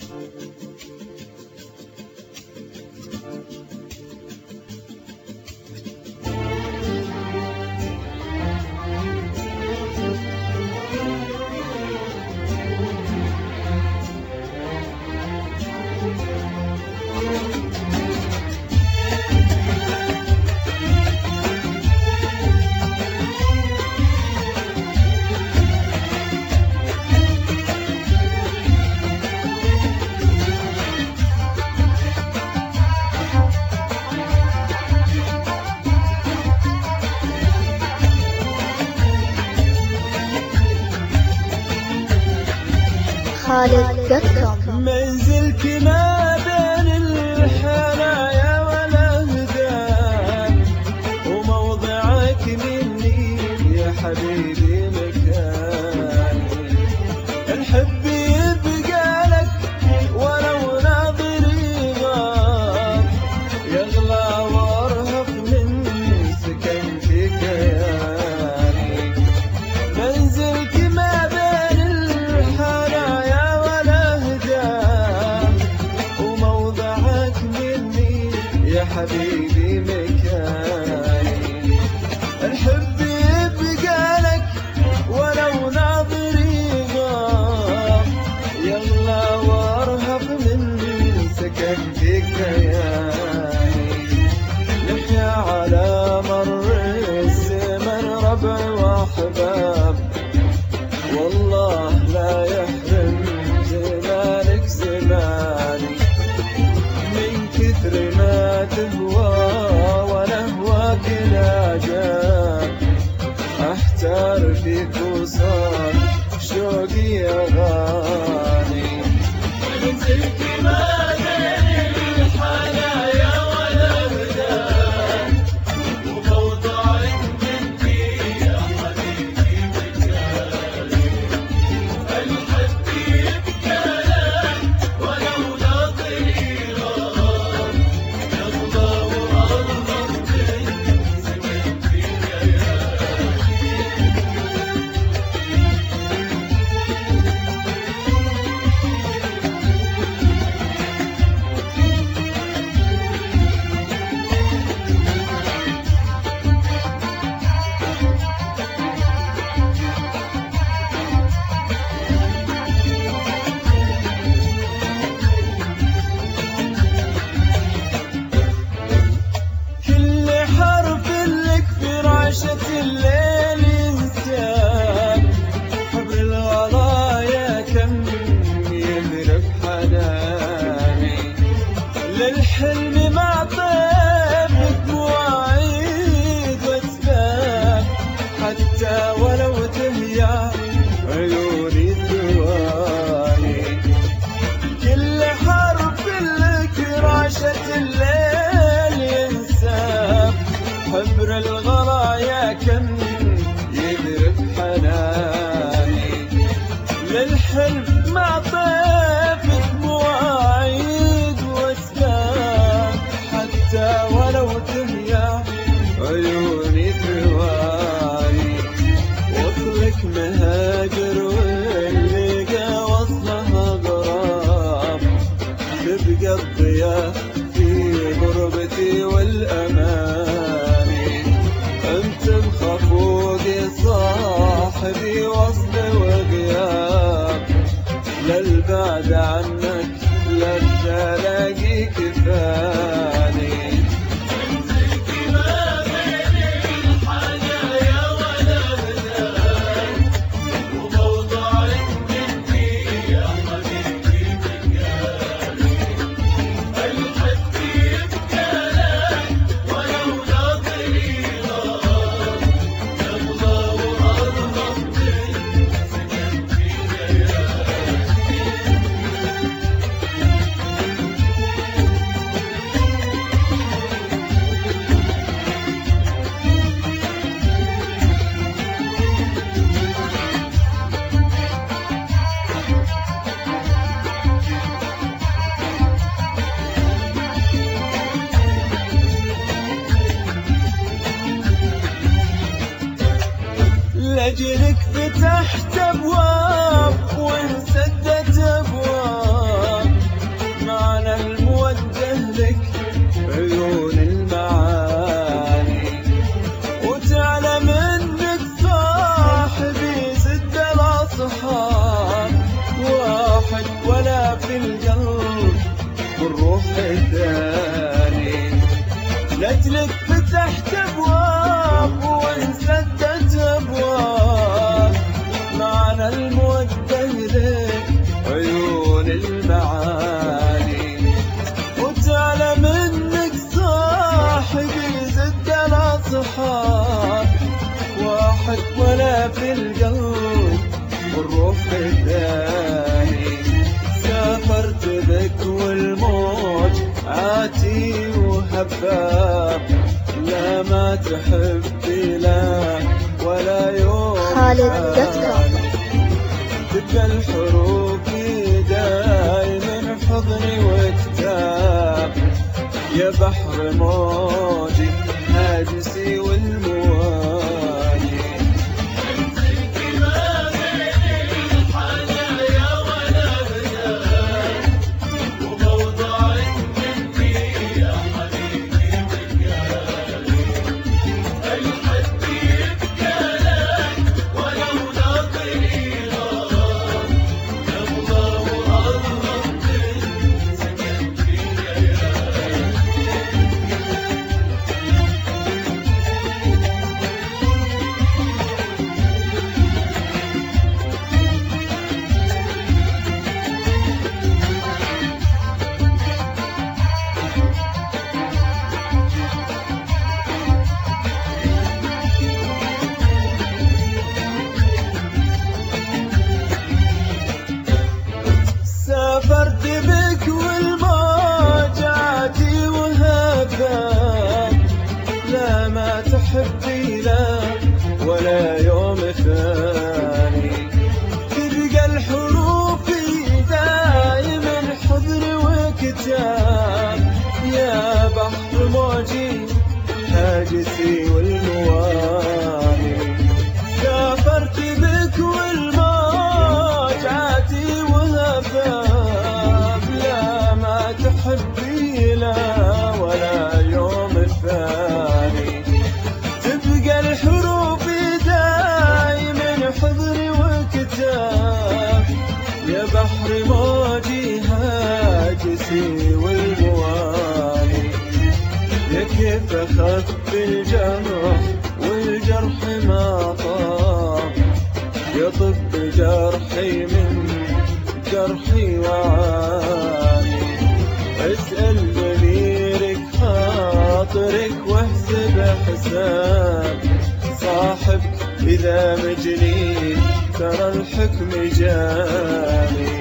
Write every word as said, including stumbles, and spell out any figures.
خالد دوت كوم. منزلك ما بين الحنايا والأهداف، وموضعك مني يا حبيبي مكاني. الحب يبقى لك ولو ناظري غاب، يغلى وارهف من سكن في كياني. منزلك ما بين الحنايا يا حبيبي مكاني. الحب يبقى لك ولو ناظري غاب، يغلى وارهف من سكن في كياني. نحيا على مر الزمن ربع واحباب، والله لا يحرم جمالك زماني. من كثر ما تهوى ونهواك العجاب، احتار فيك وصار شوقي اغاني. منزلك ما بين الحنايا والأهداف، وموضعك مني يا حبيبي مكاني. الحب يبقى لك ولو ناظري غاب، يغلى وارهف من سكن في كياني. كل حرف لك فراشة الليل ينساب، حبر الغرايا كم يذرف حناني. للحلم مع طيبك مواعيد واسباب، حتى ولو تهيا عيوني ثواني. كل حرف لك فراشة الليل ينساب، حبر الغرايا كم يذرف حناني. للحلم مع طيفك مواعيد واسباب، حتى ولو تهيا عيوني ثواني. وصلك مهاجر واللقى وصلها غراب، تبقى الضياء في غربتي والأماني. أنت بخفوقي صاحبي وصل وغياب، للبعد عنك للتلاقي كفاني. منزلك ما بين الحنايا والأهداف، وموضعك مني يا حبيبي مكاني. الحب يبقى لك ولو ناظري غاب، يغلى وارهف من سكن في كياني. لأجلك فتحت أبواب وانسدت أبواب، المعاني، وتعلم انك صاحبي زد الاصحاب واحد ولا في القلب والروح الثاني. سافرت بك والموج عاتي وهباب، لا ما تحبي لا ولا يوم ثاني. تبقى الحروف دايما حضني وكتاب، يا بحر موجي هاجسي والمواني. انت الكلام بين الحنايا والابدان، وموضعك مني يا حبيبي وقالي. الحد يبقى لك ولو ناطري غرام، يا الله والله سكن في ليالي. سافرت بك والموج عاتي وهباب، لا ما تحبي لا ولا يوم ثاني. تبقى الحروف دايما حضن وكتاب، يا بحر موجي هاجسي والمواني. سافرت بك والموج عاتي وهباب، لا ما تحبي لا ولا يوم ثاني. تبقى الحروف دايما حضن وكتاب، يا بحر موجي هاجسي والمواني. يا كيف اخف الجرح والجرح ما طاب، يا طب جرحي من جرحي وعاني. اسأل ضميرك خاطرك واحسب حساب، صاحبك إذا مجني ترى الحكم جاني.